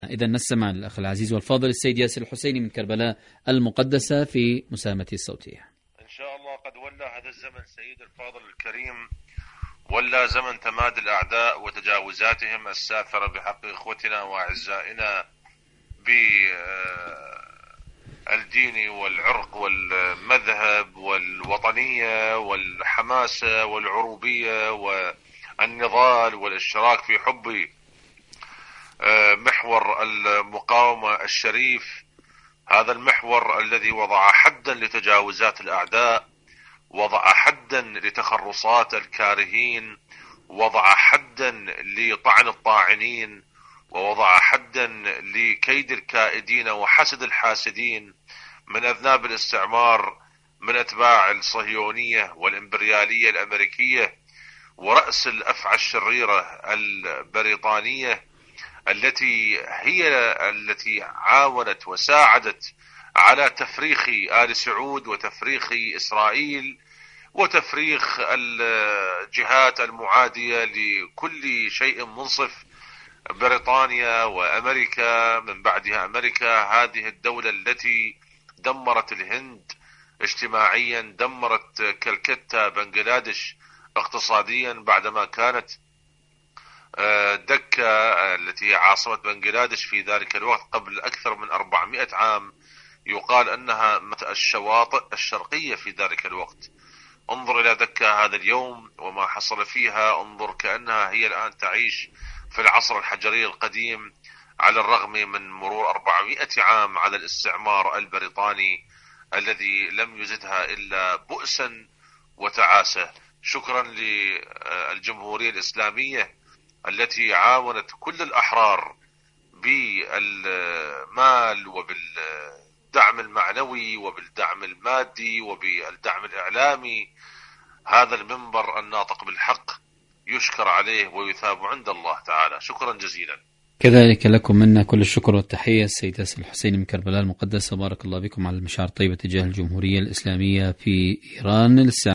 إذا نستمع الأخ العزيز والفاضل السيد ياسر الحسيني من كربلاء المقدسة في مساهمته الصوتية. إن شاء الله قد ولى هذا الزمن سيد الفاضل الكريم، ولا زمن تمادي الأعداء وتجاوزاتهم السافرة بحق إخوتنا وأعزائنا بالدين والعرق والمذهب والوطنية والحماسة والعروبية والنضال والاشتراك في حب محور المقاومة الشريف، هذا المحور الذي وضع حدا لتجاوزات الأعداء، وضع حدا لتخرصات الكارهين، وضع حدا لطعن الطاعنين، ووضع حدا لكيد الكائدين وحسد الحاسدين من أذناب الاستعمار، من أتباع الصهيونية والإمبريالية الأمريكية، ورأس الأفعى الشريرة البريطانية التي عاونت وساعدت على تفريخ آل سعود وتفريخ إسرائيل وتفريخ الجهات المعادية لكل شيء منصف، بريطانيا وأمريكا من بعدها أمريكا، هذه الدولة التي دمرت الهند اجتماعيا، دمرت كلكتة بنغلاديش اقتصاديا بعدما كانت دكة التي هي عاصمة بنغلاديش في ذلك الوقت قبل أكثر من 400 عام، يقال أنها الشواطئ الشرقية في ذلك الوقت. انظر إلى دكة هذا اليوم وما حصل فيها، انظر كأنها هي الآن تعيش في العصر الحجري القديم، على الرغم من مرور 400 عام على الاستعمار البريطاني الذي لم يزدها إلا بؤسا وتعاسة. شكرا للجمهورية الإسلامية التي عاونت كل الأحرار بالمال وبالدعم المعنوي وبالدعم المادي وبالدعم الإعلامي. هذا المنبر الناطق بالحق يشكر عليه ويثاب عند الله تعالى. شكرا جزيلا. كذلك لكم منا كل الشكر والتحية السيد ياسر الحسيني من كربلاء المقدسة. بارك الله بكم على المشاعر الطيبة تجاه الجمهورية الإسلامية في إيران.